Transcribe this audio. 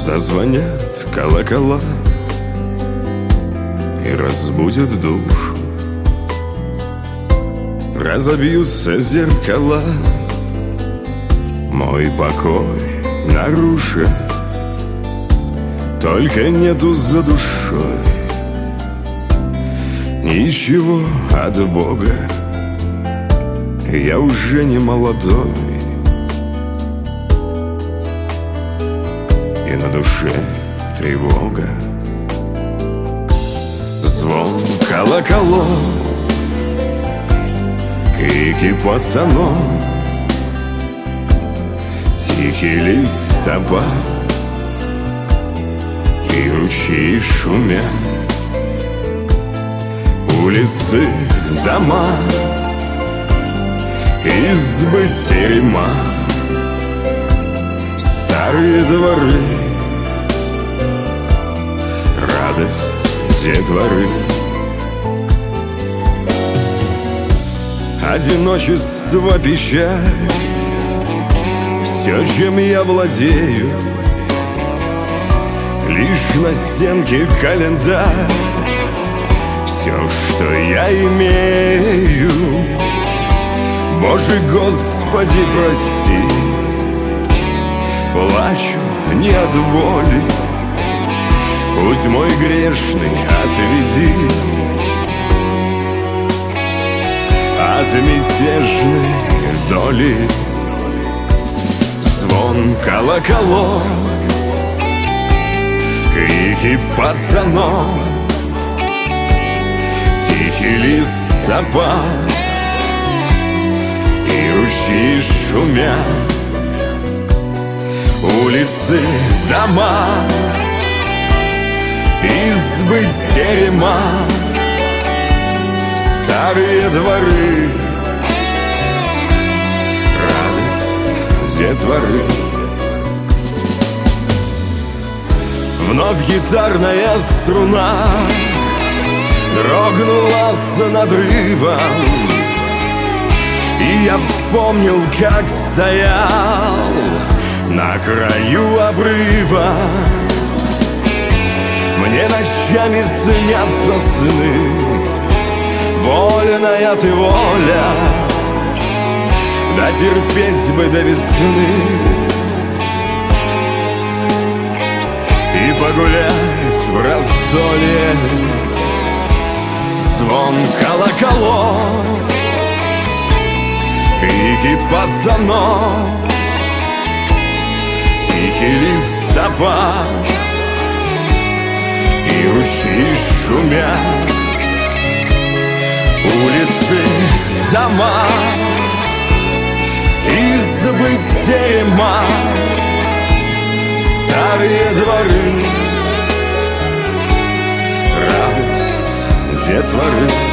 Зазвонят колокола и разбудят душу. Разобьются зеркала, мой покой нарушит. Только нету за душой ничего от Бога. Я уже не молодой, и на душе тревога. Звон колоколов, крики пацанов, тихий листопад, и ручьи шумят. Улицы, дома, избы, терема, старые дворы, радость детворы. Одиночество, печаль, все, чем я владею, лишь на стенке календарь. Все, что я имею, Боже, Господи, прости. Плачу не от боли, путь мой грешный отведи от мятежной доли. Звон колоколов, крики пацанов, тихий листопад, и ручьи шумят. Улицы, дома, избы, терема, старые дворы, радость детворы. Вновь гитарная струна дрогнула с надрывом, и я вспомнил, как стоял на краю обрыва. Мне ночами снятся сны, вольная ты воля, да терпеть бы до весны и погулять в раздолье. Звон колоколов, крики пацанов, тихий листопад, и ручьи шумят. Улицы, дома, избы, терема, старые дворы, радость детворы.